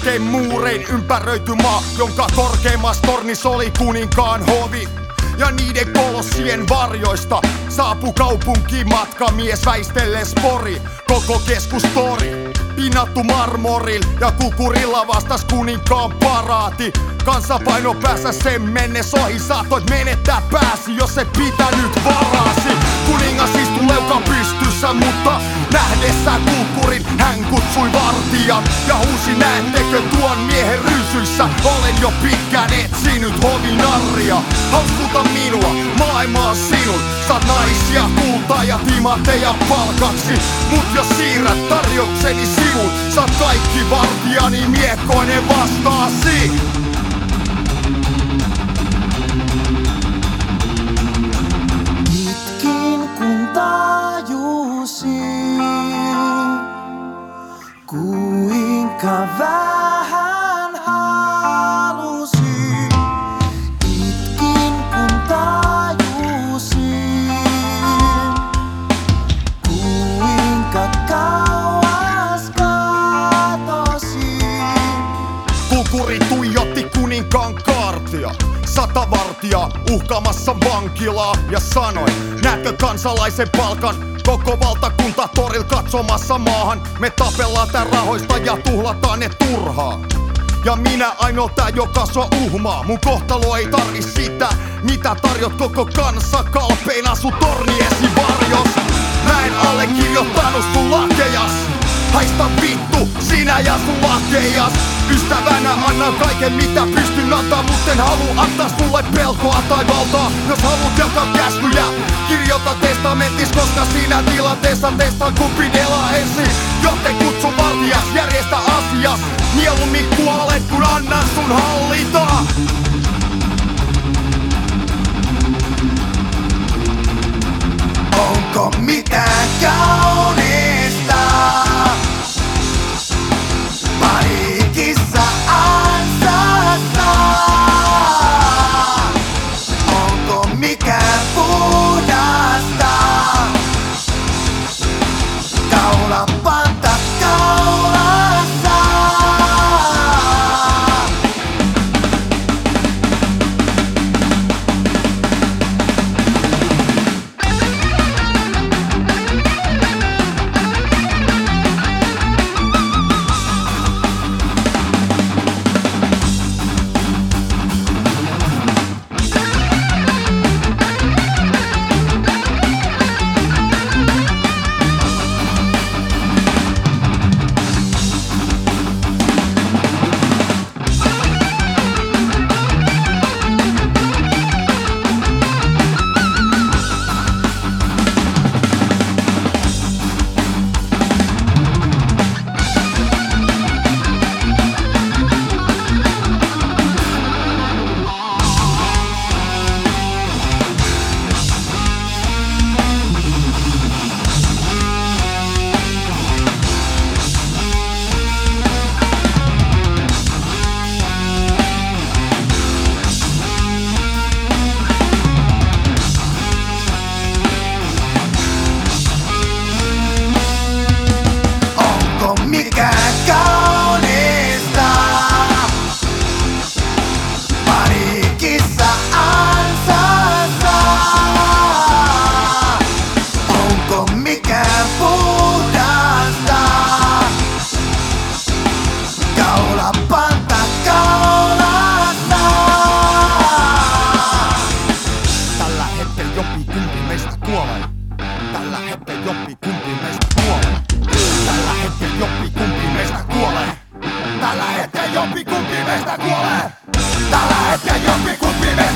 korkein muurein ympäröity maa, jonka korkeimmassa tornis oli kuninkaan hovi. Ja niiden kolossien varjoista saapui kaupunkiin matkamies väistellen spori. Koko keskustori pinnattu marmoril ja kukurilla vastas kuninkaan paraati. Kansapaino päässä sen mennessä ohi, saatoit menettää pääsi, jos et pitänyt varasi. Kuningas istui leuka pystyssä, mutta nähdessään kulkkurin hän kutsui vartijat ja huusi, näettekö tuon miehen rysyissä? Olen jo pitkään etsinyt hovinarria. Hauskuta minua, maailma on sinun. Saat naisia, kultaa ja timantteja palkaksi. Mut jos siirrät tarjoukseni sivun, saat kaikki vartijani miekkoinen vastaasi. Itkin kun tajusin, kuinka vähän halusin. Itkin kun tajusin, kuinka kauas katosin. Kulkuri tuijotti kuninkaan kaartia. 100 vartijaa uhkaamassa vankilaa ja sanoi, näetkö kansalaisen palkan? Koko valtakunta toril katsomassa maahan. Me tapellaan tän rahoista ja tuhlataan ne turhaa. Ja minä ainoa tää, joka sua uhmaa. Mun kohtalo ei tarvi sitä, mitä tarjot koko kansa kalpeina sun torniesi varjos. Mä en allekirjoittanut sun lakejas. Haista vittu, sinä ja sun lakejas. Ystävänä annan kaiken mitä pystyn antaa, mut en halua antaa sulle pelkoa tai valtaa. Jos haluat jakaa käskyjä, kirjoita testamentis, koska siinä tilanteessa testaan kumpi elää ensin. Joten kutsu vartijas, järjestä asias. Mieluummin kuolet kun annan sun hallita. Onko mitään kaunista paniikissa ansasta? Onko mikään puhdasta kaulapanta kaulassa? Tällä hetkellä jompikumpi meistä kuolee. Tällä hetkellä jompikumpi meistä kuolee. Tällä hetkellä jompikumpi meistä kuolee. Tällä hetkellä jompikumpi meistä